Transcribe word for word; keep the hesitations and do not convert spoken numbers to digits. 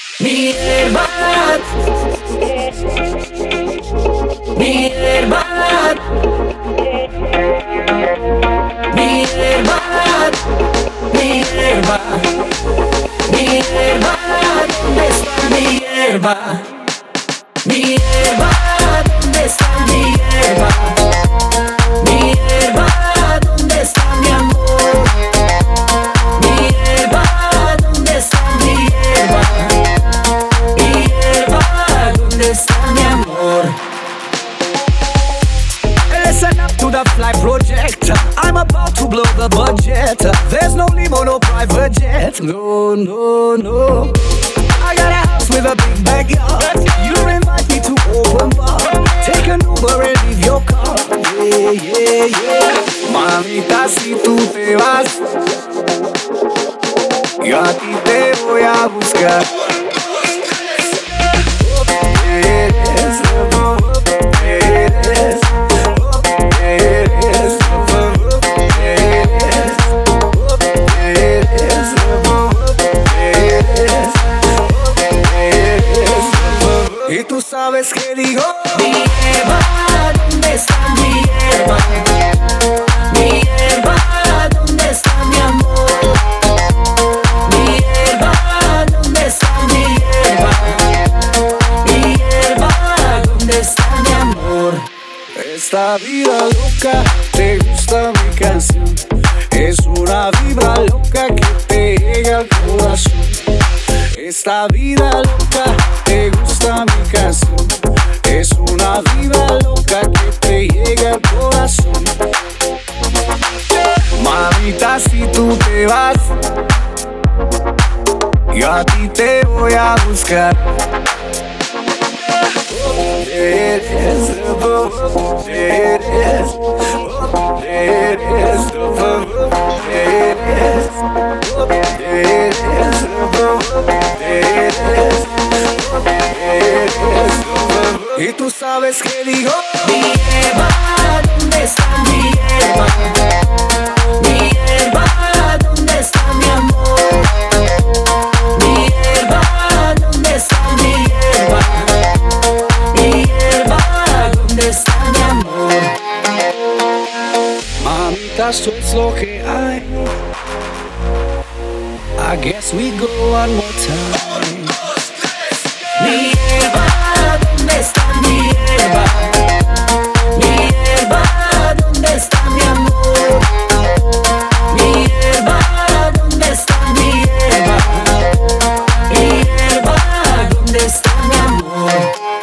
Mi hierba, mi hierba, mi hierba, mi hierba, mi hierba, ¿dónde está mi hierba? Mi hierba, ¿dónde está mi hierba? Mi hierba, ¿dónde está mi amor? Mi hierba, ¿dónde está mi hierba? Mi hierba, ¿dónde está mi amor? Listen up to the fly project. I'm about to blow the budget. There's no limo, no private jet. No, no, no. I got a house with a big backyard. You invite me to open bar. Take an Uber and leave your car. Yeah, yeah, yeah. Mamita, si tú te vas, yo a ti te voy a buscar. Eres, eres, y tú sabes que digo, mi hierba, ¿dónde está mi hierba? Mi hierba, ¿dónde está mi amor? Mi hierba, ¿dónde está mi hierba? Mi hierba, ¿dónde está mi amor? esta vida loca, te gusta mi canción. Es una vibra loca que te llega al corazón. Esta vida loca, te gusta mi canción. Es una vibra loca que te llega al corazón. Mamita, si tú te vas, yo a ti te voy a buscar. Eres, eres, eres, y tú sabes que digo, mi hierba, ¿dónde está mi hierba? Mi hierba, ¿dónde está mi amor? Mi hierba, ¿dónde está mi hierba? Mi hierba, ¿dónde está mi amor? mamita, esto es lo que hay. I guess we go one more time. Mi hierba, ¿dónde está mi hierba? Mi hierba, ¿dónde está mi amor? Mi hierba, ¿dónde está mi hierba? Mi hierba, ¿dónde está mi amor?